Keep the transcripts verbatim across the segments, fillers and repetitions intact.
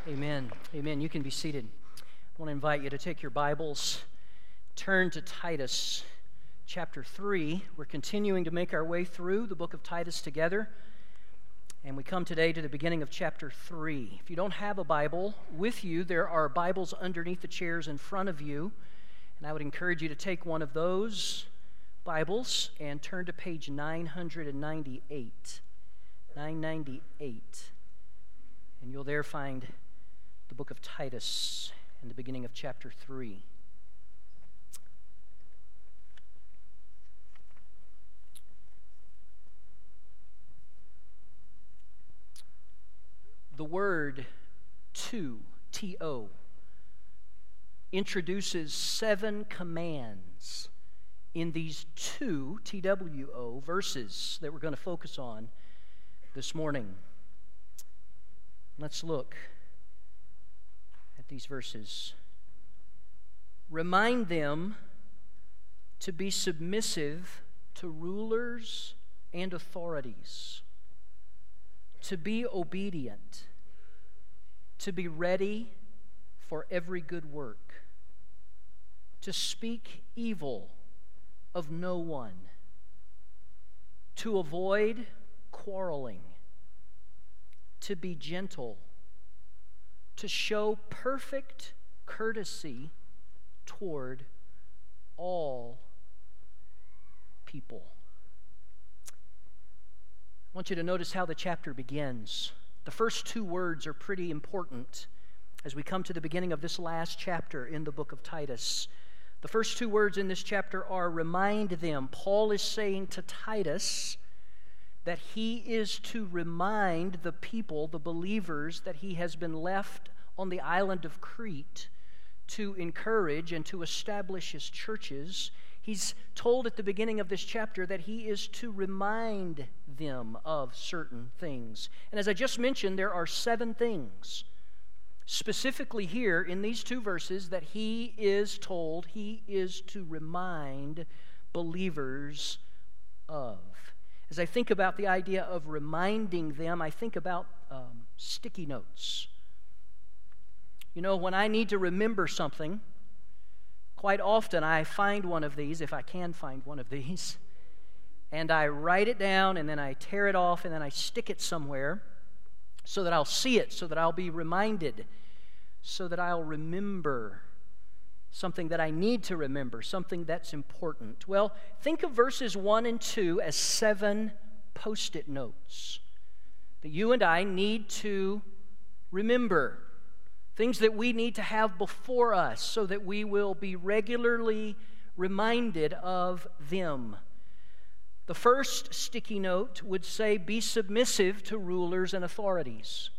Amen. Amen. You can be seated. I want to invite you to take your Bibles, turn to Titus chapter three. We're continuing to make our way through the book of Titus together, and we come today to the beginning of chapter three. If you don't have a Bible with you, there are Bibles underneath the chairs in front of you, and I would encourage you to take one of those Bibles and turn to page nine ninety-eight. nine ninety-eight. And you'll there find the book of Titus and the beginning of chapter three. The word to, T O, introduces seven commands in these two, T W O, verses that we're going to focus on this morning. Let's look at these verses. Remind them to be submissive to rulers and authorities, to be obedient, to be ready for every good work, to speak evil of no one, to avoid quarreling, to be gentle, to show perfect courtesy toward all people. I want you to notice how the chapter begins. The first two words are pretty important as we come to the beginning of this last chapter in the book of Titus. The first two words in this chapter are remind them. Paul is saying to Titus that he is to remind the people, the believers, that he has been left on the island of Crete to encourage and to establish his churches. He's told at the beginning of this chapter that he is to remind them of certain things. And as I just mentioned, there are seven things specifically here in these two verses that he is told he is to remind believers of. As I think about the idea of reminding them, I think about um, sticky notes. You know, when I need to remember something, quite often I find one of these, if I can find one of these, and I write it down, and then I tear it off, and then I stick it somewhere so that I'll see it, so that I'll be reminded, so that I'll remember something that I need to remember, something that's important. Well, think of verses one and two as seven post-it notes that you and I need to remember, things that we need to have before us so that we will be regularly reminded of them. The first sticky note would say, be submissive to rulers and authorities.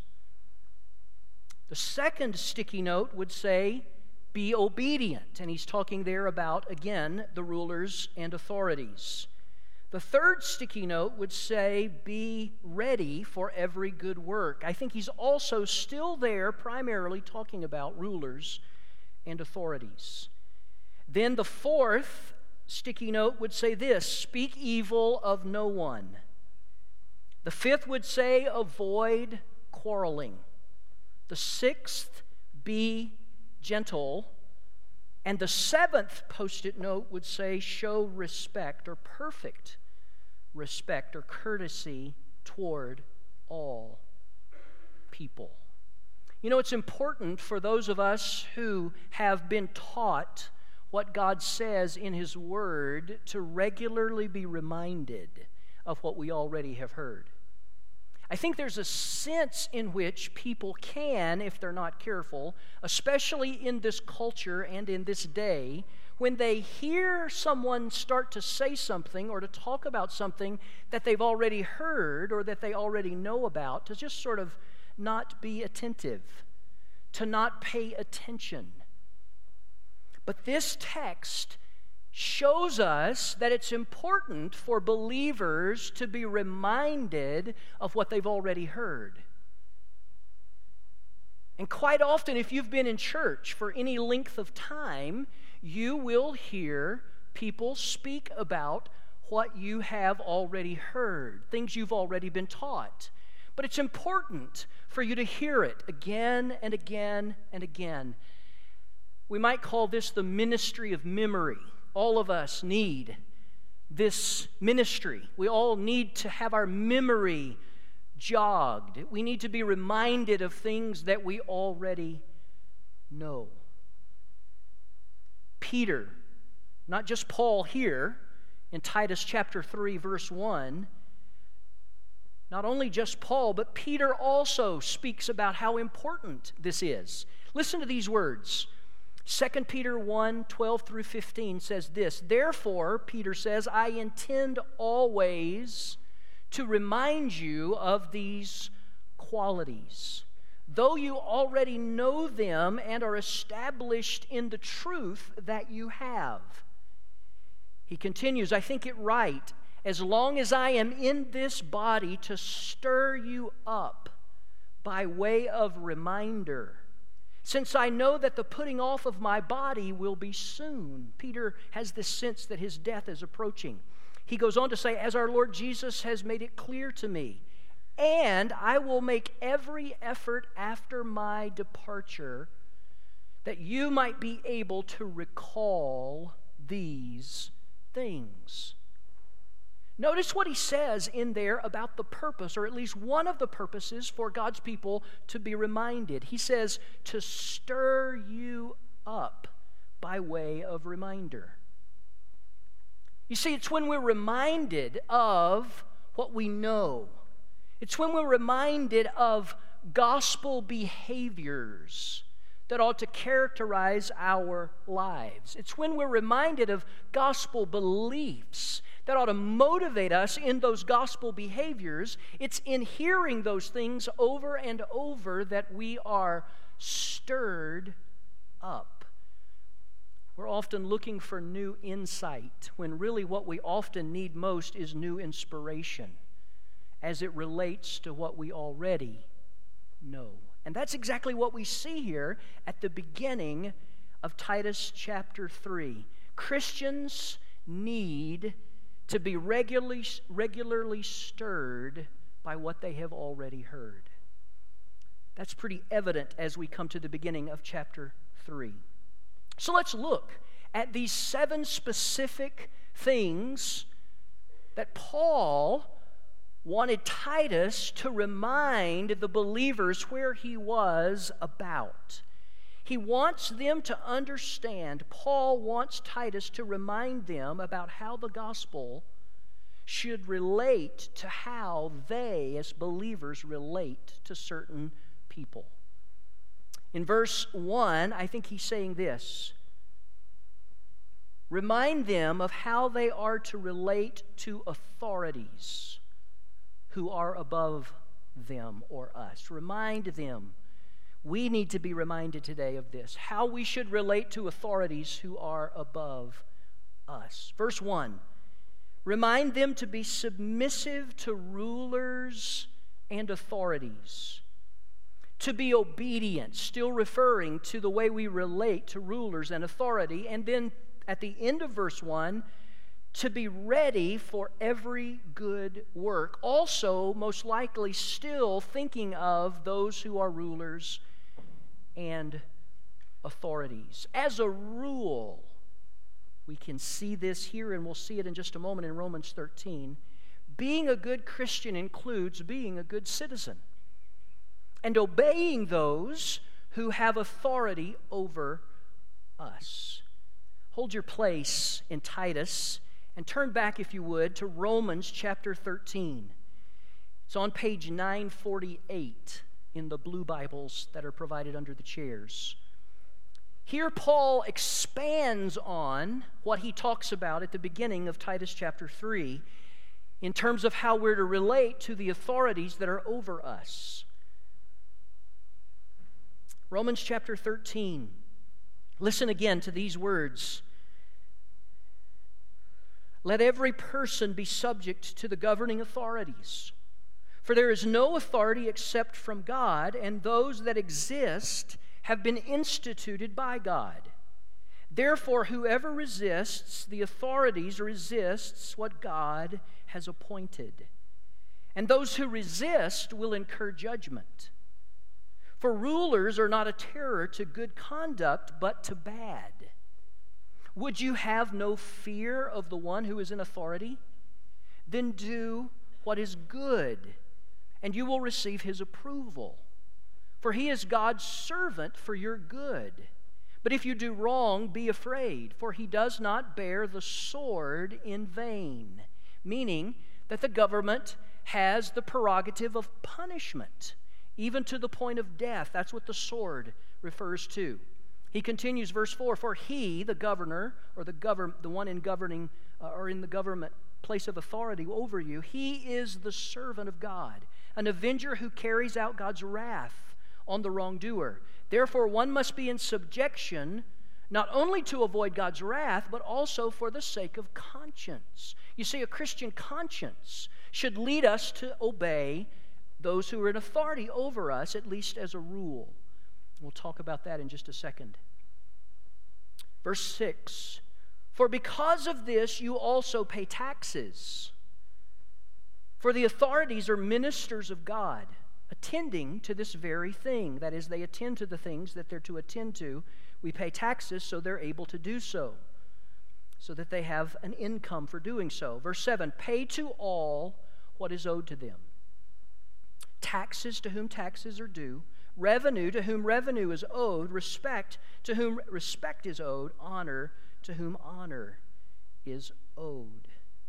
The second sticky note would say, be obedient. And he's talking there about, again, the rulers and authorities. The third sticky note would say, be ready for every good work. I think he's also still there primarily talking about rulers and authorities. Then the fourth sticky note would say this, speak evil of no one. The fifth would say, avoid quarreling. The sixth, be gentle. And the seventh post-it note would say, show respect or perfect respect or courtesy toward all people. You know, it's important for those of us who have been taught what God says in His Word to regularly be reminded of what we already have heard. I think there's a sense in which people can, if they're not careful, especially in this culture and in this day, when they hear someone start to say something or to talk about something that they've already heard or that they already know about, to just sort of not be attentive, to not pay attention. But this text shows us that it's important for believers to be reminded of what they've already heard. And quite often, if you've been in church for any length of time, you will hear people speak about what you have already heard, things you've already been taught. but it's important for you to hear it again and again and again. We might call this the ministry of memory. All of us need this ministry. We all need to have our memory jogged. We need to be reminded of things that we already know. Peter, not just Paul here in Titus chapter three, verse one, not only just Paul, but Peter also speaks about how important this is. Listen to these words. Second Peter one, twelve through fifteen says this, "Therefore," Peter says, "I intend always to remind you of these qualities, though you already know them and are established in the truth that you have." He continues, "I think it right, as long as I am in this body, to stir you up by way of reminder, since I know that the putting off of my body will be soon." Peter has this sense that his death is approaching. He goes on to say, "As our Lord Jesus has made it clear to me, and I will make every effort after my departure that you might be able to recall these things." Notice what he says in there about the purpose, or at least one of the purposes for God's people to be reminded. He says, to stir you up by way of reminder. You see, it's when we're reminded of what we know. It's when we're reminded of gospel behaviors that ought to characterize our lives. It's when we're reminded of gospel beliefs that ought to motivate us in those gospel behaviors. It's in hearing those things over and over that we are stirred up. We're often looking for new insight, when really what we often need most is new inspiration as it relates to what we already know. And that's exactly what we see here at the beginning of Titus chapter three. Christians need to be regularly, regularly stirred by what they have already heard. That's pretty evident as we come to the beginning of chapter three. So let's look at these seven specific things that Paul wanted Titus to remind the believers where he was about. He wants them to understand, Paul wants Titus to remind them about how the gospel should relate to how they, as believers, relate to certain people. In verse one, I think he's saying this: remind them of how they are to relate to authorities who are above them or us. Remind them. We need to be reminded today of this, how we should relate to authorities who are above us. Verse one, remind them to be submissive to rulers and authorities, to be obedient, still referring to the way we relate to rulers and authority, and then at the end of verse one, to be ready for every good work. Also, most likely, still thinking of those who are rulers and authorities. As a rule, we can see this here, and we'll see it in just a moment in Romans thirteen. Being a good Christian includes being a good citizen and obeying those who have authority over us. Hold your place in Titus and turn back, if you would, to Romans chapter thirteen. It's on page nine forty-eight in the blue Bibles that are provided under the chairs. Here Paul expands on what he talks about at the beginning of Titus chapter three in terms of how we're to relate to the authorities that are over us. Romans chapter thirteen. Listen again to these words. Let every person be subject to the governing authorities, for there is no authority except from God, and those that exist have been instituted by God. Therefore, whoever resists the authorities resists what God has appointed, and those who resist will incur judgment. For rulers are not a terror to good conduct, but to bad. Would you have no fear of the one who is in authority? Then do what is good, and you will receive his approval. For he is God's servant for your good. But if you do wrong, be afraid, for he does not bear the sword in vain. Meaning that the government has the prerogative of punishment, even to the point of death. That's what the sword refers to. He continues, verse four, for he, the governor, or the govern, the one in governing, uh, or in the government place of authority over you, he is the servant of God, an avenger who carries out God's wrath on the wrongdoer. Therefore, one must be in subjection, not only to avoid God's wrath, but also for the sake of conscience. You see, a Christian conscience should lead us to obey those who are in authority over us, at least as a rule. We'll talk about that in just a second. Verse six, for because of this you also pay taxes. For the authorities are ministers of God, attending to this very thing. That is, they attend to the things that they're to attend to. We pay taxes so they're able to do so, so that they have an income for doing so. Verse seven, pay to all what is owed to them. Taxes to whom taxes are due, revenue to whom revenue is owed, respect to whom respect is owed, honor to whom honor is owed.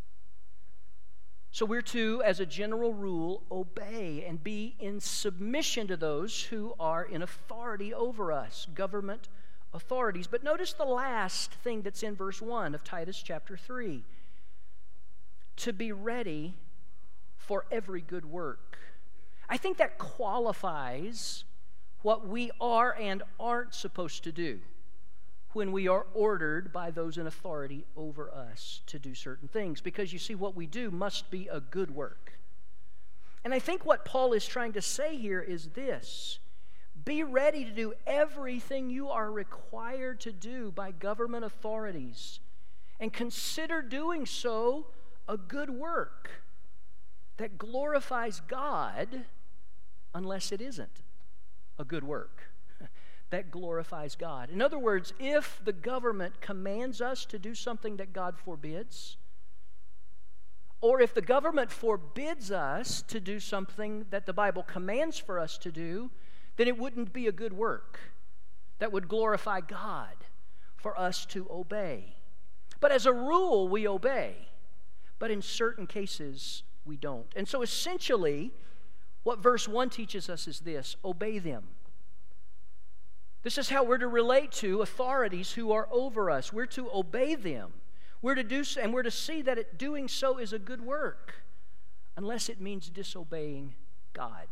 So we're to, as a general rule, obey and be in submission to those who are in authority over us, government authorities. But notice the last thing that's in verse one of Titus chapter three. To be ready for every good work. I think that qualifies what we are and aren't supposed to do when we are ordered by those in authority over us to do certain things. Because you see, what we do must be a good work. And I think what Paul is trying to say here is this: be ready to do everything you are required to do by government authorities, and consider doing so a good work that glorifies God, unless it isn't a good work that glorifies God. In other words, if the government commands us to do something that God forbids, or if the government forbids us to do something that the Bible commands for us to do, then it wouldn't be a good work that would glorify God for us to obey. But as a rule, we obey. But in certain cases, we don't. And so essentially, what verse one teaches us is this: obey them. This is how we're to relate to authorities who are over us. We're to obey them. We're to do so, and we're to see that it, doing so is a good work, unless it means disobeying God.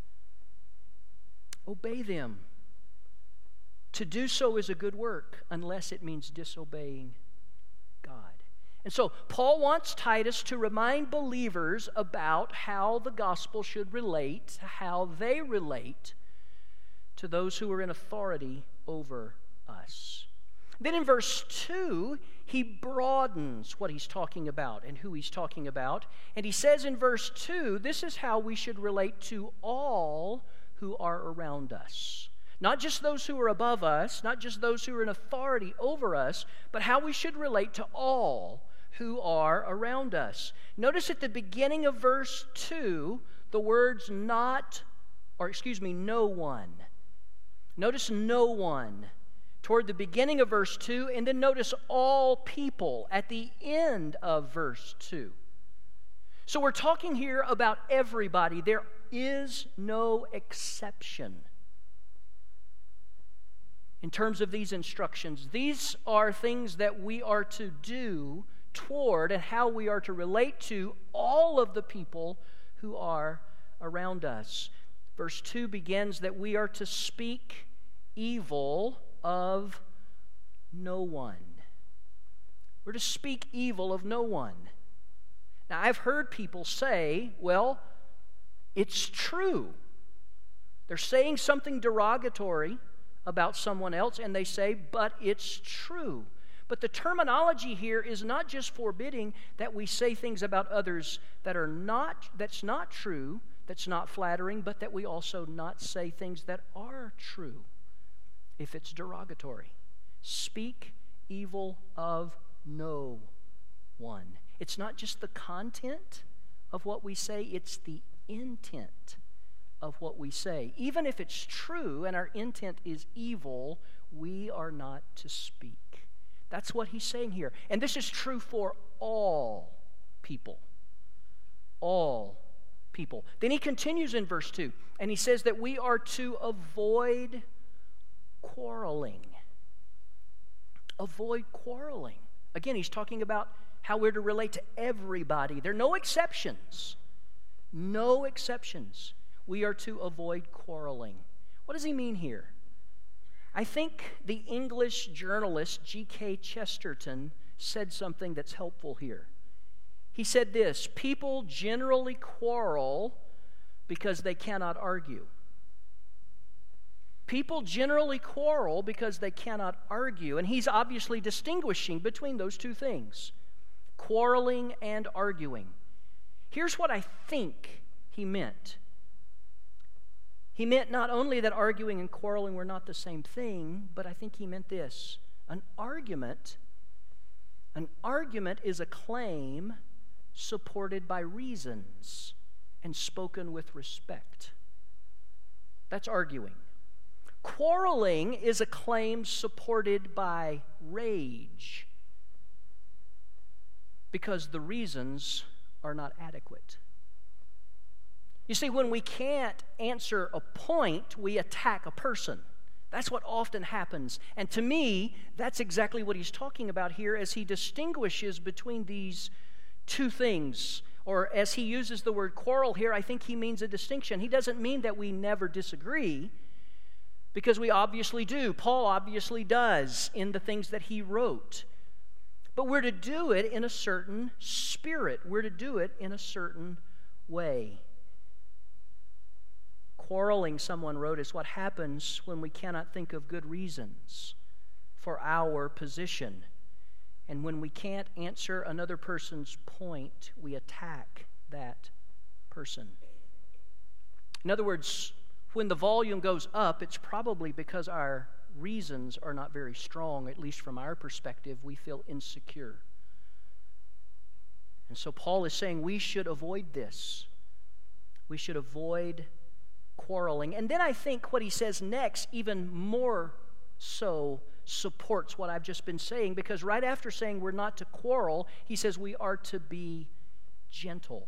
Obey them. To do so is a good work, unless it means disobeying God. And so Paul wants Titus to remind believers about how the gospel should relate, how they relate to those who are in authority over us. Then in verse two, he broadens what he's talking about and who he's talking about. And he says in verse two, this is how we should relate to all who are around us. Not just those who are above us, not just those who are in authority over us, but how we should relate to all who are around us. Notice at the beginning of verse two, the words not, or excuse me, no one. Notice no one toward the beginning of verse two, and then notice all people at the end of verse two. So we're talking here about everybody. There is no exception in terms of these instructions. These are things that we are to do toward and how we are to relate to all of the people who are around us. Verse two begins that we are to speak evil of no one. We're to speak evil of no one. Now, I've heard people say, well, it's true. They're saying something derogatory about someone else, and they say, but it's true. But the terminology here is not just forbidding that we say things about others that are not, that's not true, that's not flattering, but that we also not say things that are true if it's derogatory. Speak evil of no one. It's not just the content of what we say, it's the intent of what we say. Even if it's true and our intent is evil, we are not to speak. That's what he's saying here. And this is true for all people. All people. Then he continues in verse two, and he says that we are to avoid quarreling. Avoid quarreling. Again, he's talking about how we're to relate to everybody. There are no exceptions. No exceptions. We are to avoid quarreling. What does he mean here? I think the English journalist G K Chesterton said something that's helpful here. He said this: people generally quarrel because they cannot argue. People generally quarrel because they cannot argue. And he's obviously distinguishing between those two things, quarreling and arguing. Here's what I think he meant. He meant not only that arguing and quarreling were not the same thing, but I think he meant this. An argument, an argument is a claim supported by reasons and spoken with respect. That's arguing. Quarreling is a claim supported by rage because the reasons are not adequate. You see, when we can't answer a point, we attack a person. That's what often happens. And to me, that's exactly what he's talking about here as he distinguishes between these two things. Or as he uses the word quarrel here, I think he means a distinction. He doesn't mean that we never disagree, because we obviously do. Paul obviously does in the things that he wrote. But we're to do it in a certain spirit. We're to do it in a certain way. Quarreling, someone wrote, is what happens when we cannot think of good reasons for our position. And when we can't answer another person's point, we attack that person. In other words, when the volume goes up, it's probably because our reasons are not very strong, at least from our perspective. We feel insecure. And so Paul is saying we should avoid this. We should avoid quarreling. And then I think what he says next even more so supports what I've just been saying, because right after saying we're not to quarrel, he says we are to be gentle.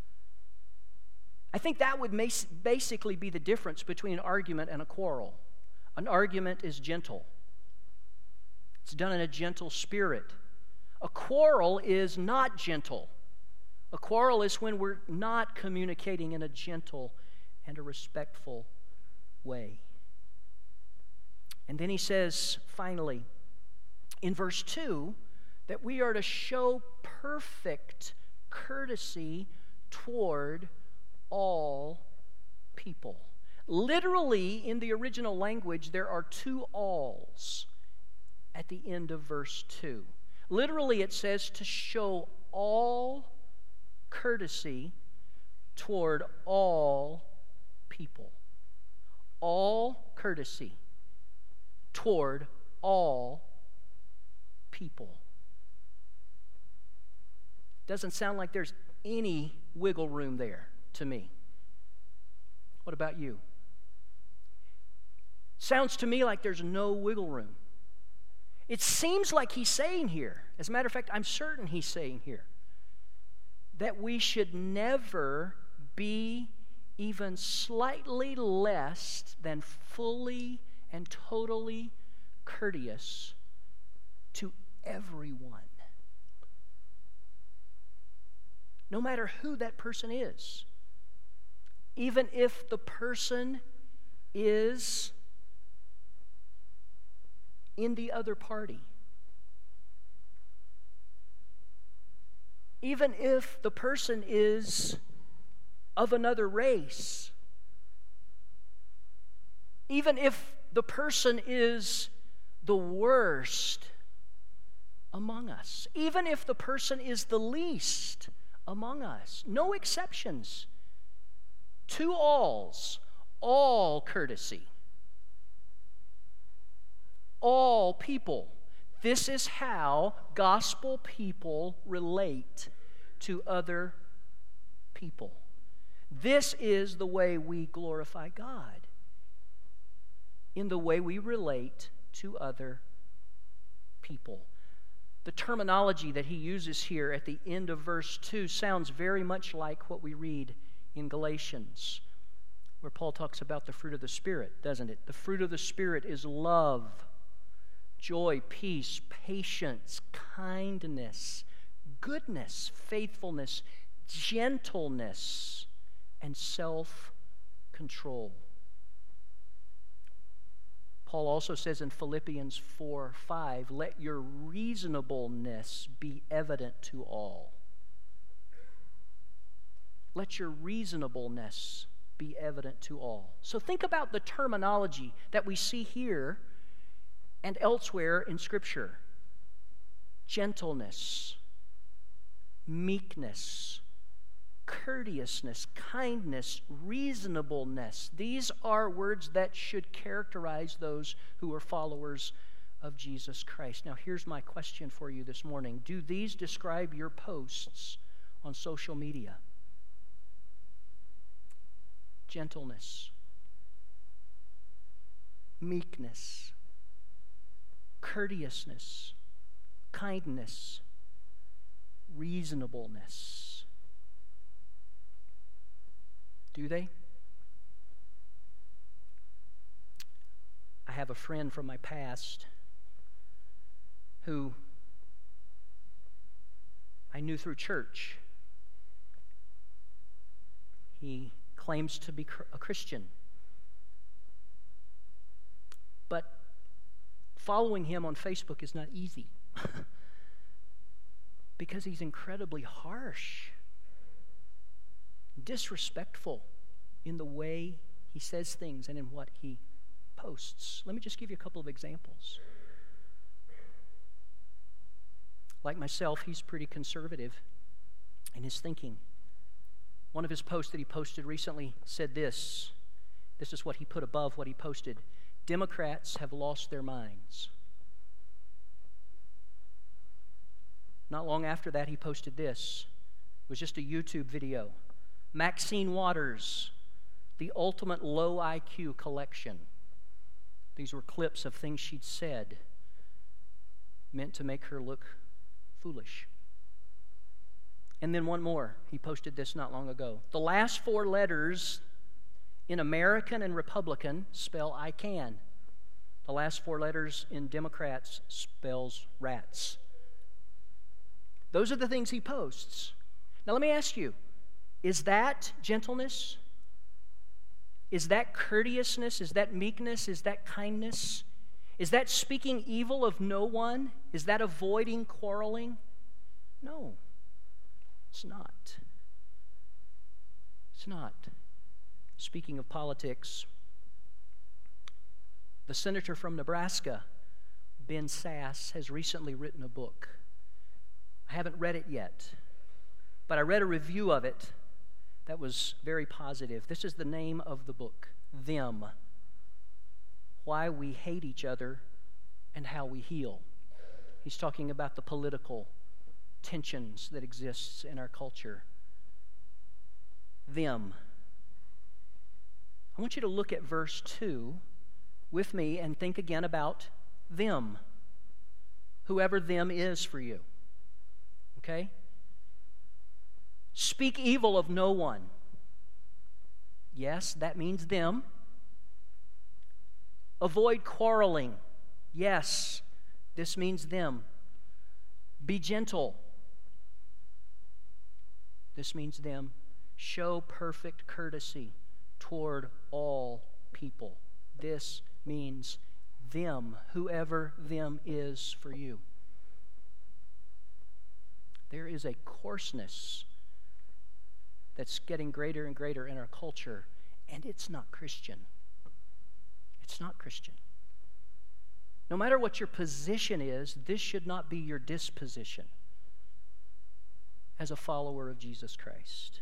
I think that would basically be the difference between an argument and a quarrel. An argument is gentle. It's done in a gentle spirit. A quarrel is not gentle. A quarrel is when we're not communicating in a gentle and a respectful way. And then he says, finally, in verse two, that we are to show perfect courtesy toward all people. Literally, in the original language, there are two alls at the end of verse two. Literally, it says to show all courtesy toward all people. All courtesy toward all people. Doesn't sound like there's any wiggle room there to me. What about you? Sounds to me like there's no wiggle room. It seems like he's saying here, as a matter of fact, I'm certain he's saying here, that we should never be even slightly less than fully and totally courteous to everyone. No matter who that person is. Even if the person is in the other party. Even if the person is of another race. Even if the person is the worst among us, even if the person is the least among us. No exceptions. To alls, all courtesy. All people. This is how gospel people relate to other people. This is the way we glorify God, in the way we relate to other people. The terminology that he uses here at the end of verse two sounds very much like what we read in Galatians, where Paul talks about the fruit of the Spirit, doesn't it? The fruit of the Spirit is love, joy, peace, patience, kindness, goodness, faithfulness, gentleness, and self-control. Paul also says in Philippians four five, let your reasonableness be evident to all. Let your reasonableness be evident to all. So think about the terminology that we see here and elsewhere in Scripture. Gentleness, meekness, courteousness, kindness, reasonableness. These are words that should characterize those who are followers of Jesus Christ. Now, here's my question for you this morning. Do these describe your posts on social media? Gentleness, meekness, courteousness, kindness, reasonableness. Do they? I have a friend from my past who I knew through church. He claims to be a Christian. But following him on Facebook is not easy because he's incredibly harsh, disrespectful in the way he says things and in what he posts. Let me just give you a couple of examples. Like myself, he's pretty conservative in his thinking. One of his posts that he posted recently said this. This is what he put above what he posted. Democrats have lost their minds. Not long after that, he posted this. It was just a YouTube video. Maxine Waters, the ultimate low I Q collection. These were clips of things she'd said meant to make her look foolish. And then one more. He posted this not long ago. The last four letters in American and Republican spell I can. The last four letters in Democrats spells rats. Those are the things he posts. Now let me ask you, is that gentleness? Is that courteousness? Is that meekness? Is that kindness? Is that speaking evil of no one? Is that avoiding quarreling? No, it's not. It's not. Speaking of politics, the senator from Nebraska, Ben Sasse, has recently written a book. I haven't read it yet, but I read a review of it that was very positive. This is the name of the book, Them: Why We Hate Each Other and How We Heal. He's talking about the political tensions that exists in our culture. Them. I want you to look at verse two with me and think again about them. Whoever them is for you. Okay? Speak evil of no one. Yes, that means them. Avoid quarreling. Yes, this means them. Be gentle. This means them. Show perfect courtesy toward all people. This means them, whoever them is for you. There is a coarseness that's getting greater and greater in our culture, and it's not Christian. It's not Christian. No matter what your position is, this should not be your disposition as a follower of Jesus Christ.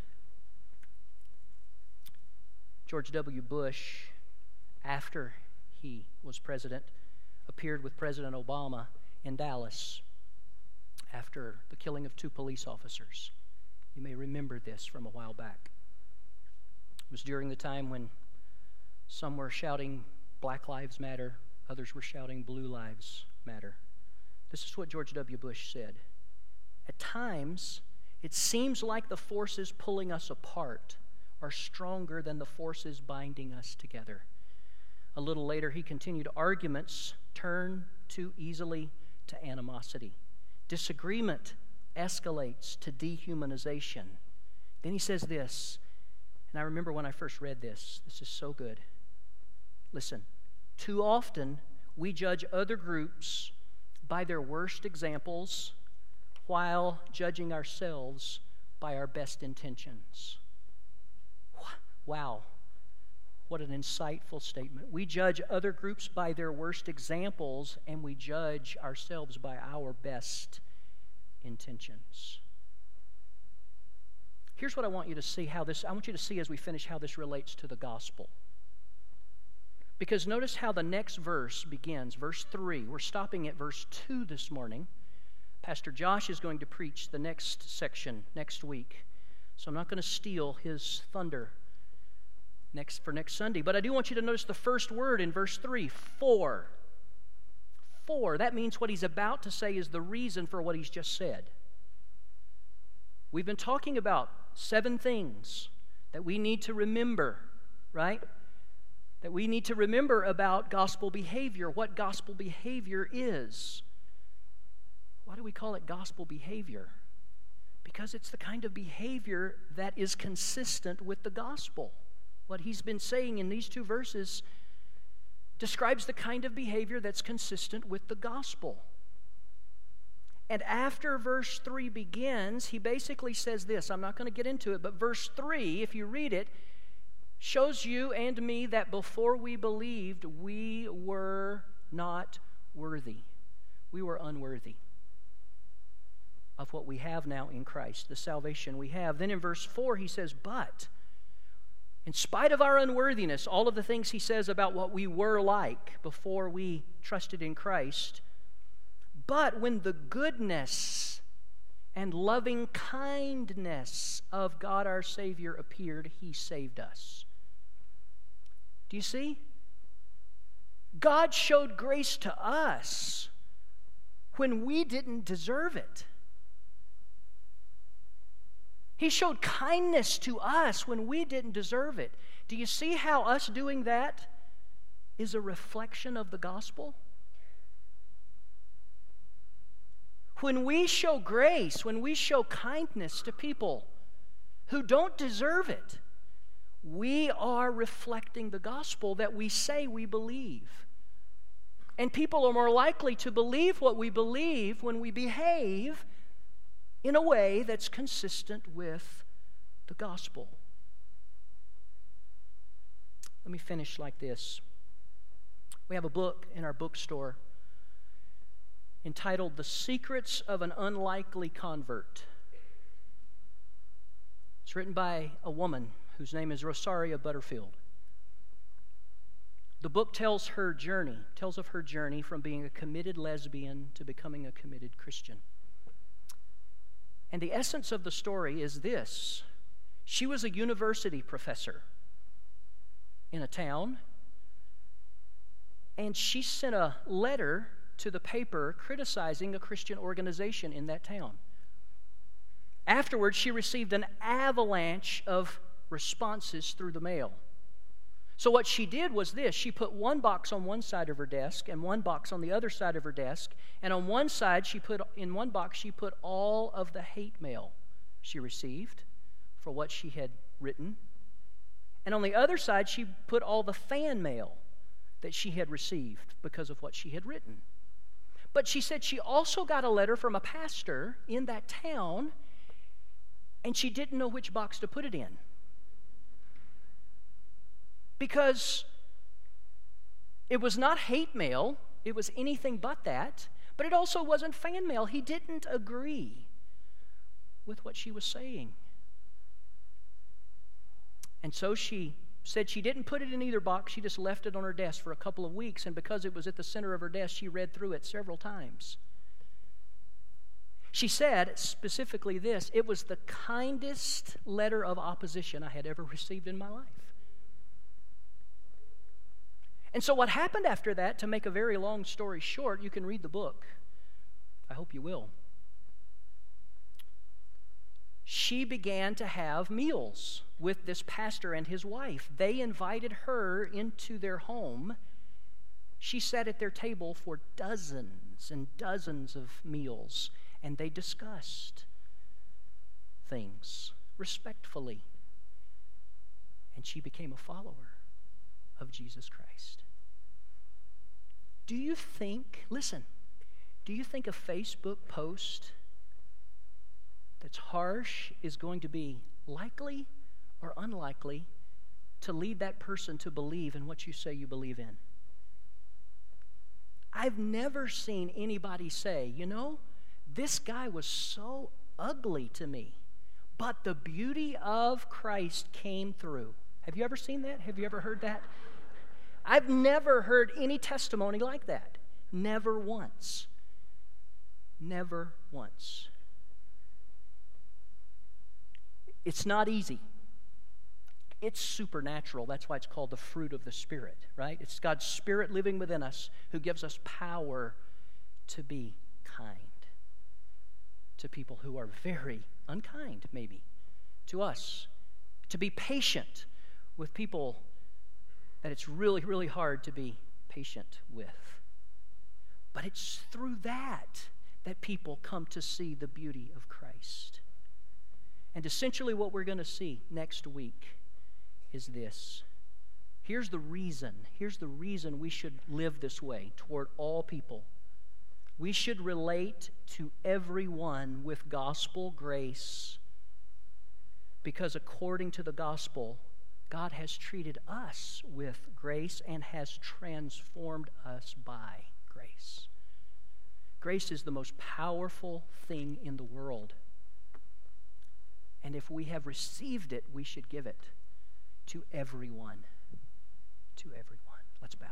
George W. Bush, after he was president, appeared with President Obama in Dallas after the killing of two police officers. You may remember this from a while back. It was during the time when some were shouting, "Black Lives Matter," others were shouting, "Blue Lives Matter." This is what George W. Bush said. At times, it seems like the forces pulling us apart are stronger than the forces binding us together. A little later, he continued, arguments turn too easily to animosity. Disagreement escalates to dehumanization. Then he says this, and I remember when I first read this, this is so good. Listen, too often we judge other groups by their worst examples while judging ourselves by our best intentions. Wow, what an insightful statement. We judge other groups by their worst examples, and we judge ourselves by our best intentions. Here's what I want you to see how this, I want you to see as we finish how this relates to the gospel. Because notice how the next verse begins, verse three. We're stopping at verse two this morning. Pastor Josh is going to preach the next section next week, so I'm not going to steal his thunder next for next Sunday. But I do want you to notice the first word in verse three, for. For, that means what he's about to say is the reason for what he's just said. We've been talking about seven things that we need to remember, right? That we need to remember about gospel behavior, what gospel behavior is. Why do we call it gospel behavior? Because it's the kind of behavior that is consistent with the gospel. What he's been saying in these two verses describes the kind of behavior that's consistent with the gospel. And after verse three begins, he basically says this. I'm not going to get into it, but verse three, if you read it, shows you and me that before we believed, we were not worthy. We were unworthy of what we have now in Christ, the salvation we have. Then in verse four, he says, but in spite of our unworthiness, all of the things he says about what we were like before we trusted in Christ, but when the goodness and loving kindness of God our Savior appeared, he saved us. Do you see? God showed grace to us when we didn't deserve it. He showed kindness to us when we didn't deserve it. Do you see how us doing that is a reflection of the gospel? When we show grace, when we show kindness to people who don't deserve it, we are reflecting the gospel that we say we believe. And people are more likely to believe what we believe when we behave in a way that's consistent with the gospel. Let me finish like this. We have a book in our bookstore entitled The Secrets of an Unlikely Convert. It's written by a woman whose name is Rosaria Butterfield. The book tells her journey, tells of her journey from being a committed lesbian to becoming a committed Christian. And the essence of the story is this. She was a university professor in a town, and she sent a letter to the paper criticizing a Christian organization in that town. Afterwards, she received an avalanche of responses through the mail. So what she did was this. She put one box on one side of her desk and one box on the other side of her desk. And on one side, she put in one box, she put all of the hate mail she received for what she had written. And on the other side, she put all the fan mail that she had received because of what she had written. But she said she also got a letter from a pastor in that town, and she didn't know which box to put it in. Because it was not hate mail It was anything but that, but it also wasn't fan mail. He didn't agree with what she was saying. And so she said she didn't put it in either box. She just left it on her desk for a couple of weeks, and because it was at the center of her desk, she read through it several times. She said specifically this: it was the kindest letter of opposition I had ever received in my life. And so what happened after that, to make a very long story short, you can read the book. I hope you will. She began to have meals with this pastor and his wife. They invited her into their home. She sat at their table for dozens and dozens of meals, and they discussed things respectfully. And she became a follower of Jesus Christ. Do you think, listen, do you think a Facebook post that's harsh is going to be likely or unlikely to lead that person to believe in what you say you believe in? I've never seen anybody say, you know, this guy was so ugly to me, but the beauty of Christ came through. Have you ever seen that? Have you ever heard that? I've never heard any testimony like that. Never once. Never once. It's not easy. It's supernatural. That's why it's called the fruit of the Spirit, right? It's God's Spirit living within us who gives us power to be kind to people who are very unkind, maybe, to us. To be patient with people that it's really, really hard to be patient with. But it's through that that people come to see the beauty of Christ. And essentially what we're going to see next week is this. Here's the reason. Here's the reason we should live this way toward all people. We should relate to everyone with gospel grace, because according to the gospel, God has treated us with grace and has transformed us by grace. Grace is the most powerful thing in the world. And if we have received it, we should give it to everyone. To everyone. Let's bow.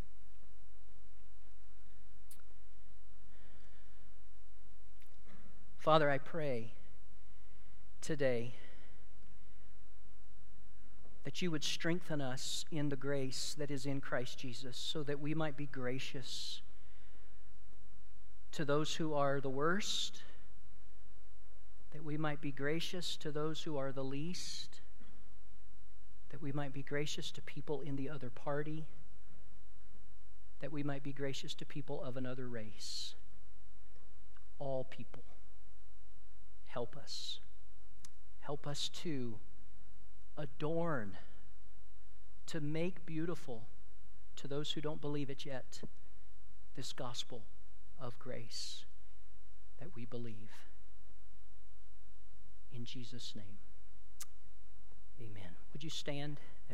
Father, I pray today that you would strengthen us in the grace that is in Christ Jesus, so that we might be gracious to those who are the worst, that we might be gracious to those who are the least, that we might be gracious to people in the other party, that we might be gracious to people of another race. All people. Help us. Help us to adorn, to make beautiful to those who don't believe it yet, this gospel of grace that we believe. In Jesus' name, amen. Would you stand?